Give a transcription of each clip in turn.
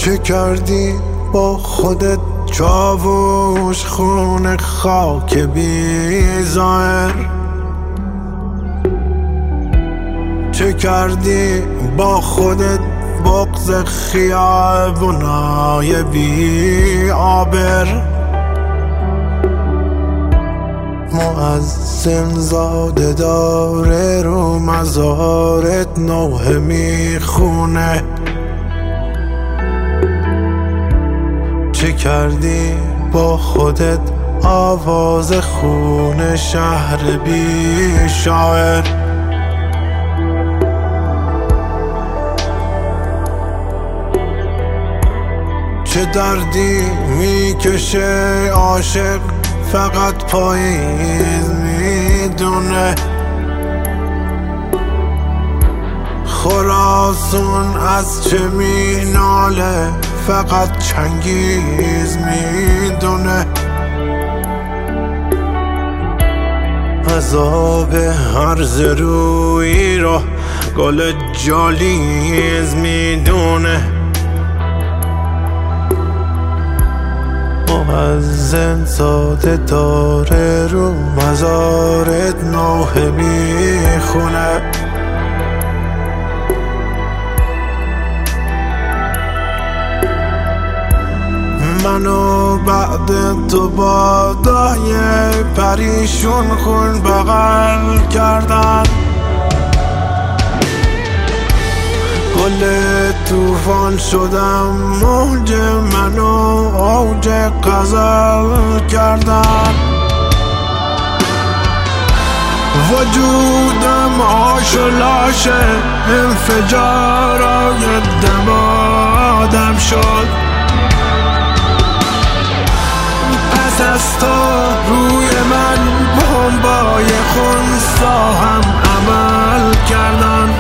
چه کردی با خودت چاووش خون خاک بی ظاهر؟ چه کردی با خودت بغض خیابونای بی آبر؟ مؤذن زاده داره رو مزارت نوحه میخونه. چه کردی با خودت آواز خون شهر بی شاعر؟ چه دردی میکشه عاشق فقط پاییز میدونه؟ خراسان از چه میناله فقط چنگیز میدونه؟ عذاب هرز روی رو گل جالیز میدونه. مؤذن زاده داره رو مزارت نوحه میخونه. منو بعد تو با دای پریشون خون بغل کردن. گل توفان شدم موج منو اوج غزل کردن. وجودم آش و لاشه انفجارای دمادم شد. پس از تو روی من بمبای خونسا هم عمل کردن.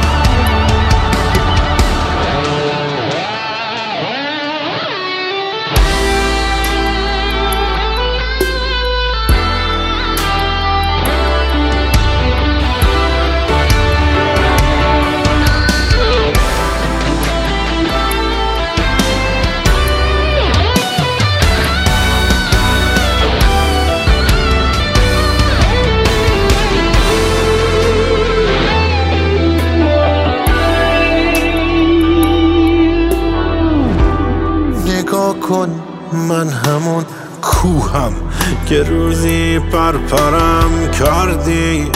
کن من همون کوهم که روزی پرپرم کردی.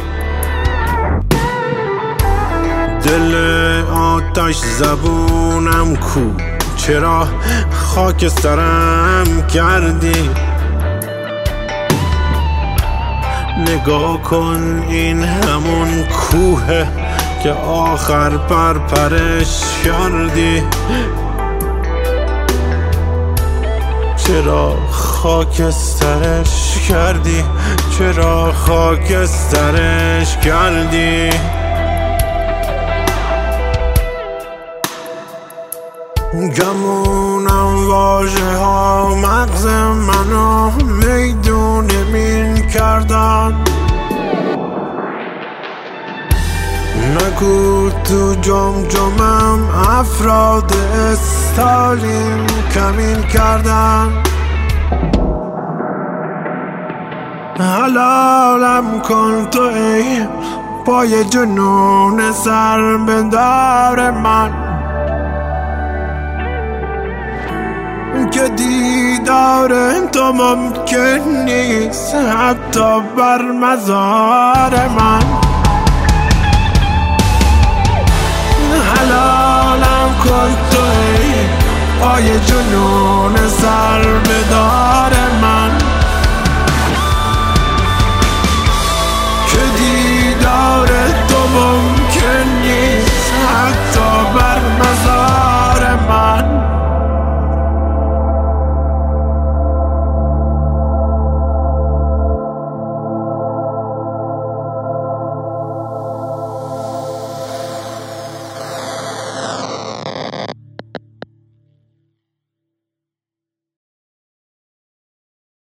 دل آتش زبونم کو چرا خاک سرم کردی؟ نگاه کن این همون کوه که آخر پرپرش کردی. چرا خاکسترش کردی؟ چرا خاکسترش کردی؟ گمونم واژه ها مغز منو میدون مین کردن. نگو تو جمجمم افراد استالین کمین کردن. حلالم کن تو ای پای جنون سر بندار من که دیدار تو ممکن نیست حتی بر مزار من. حلالم کن تو ای پای جنون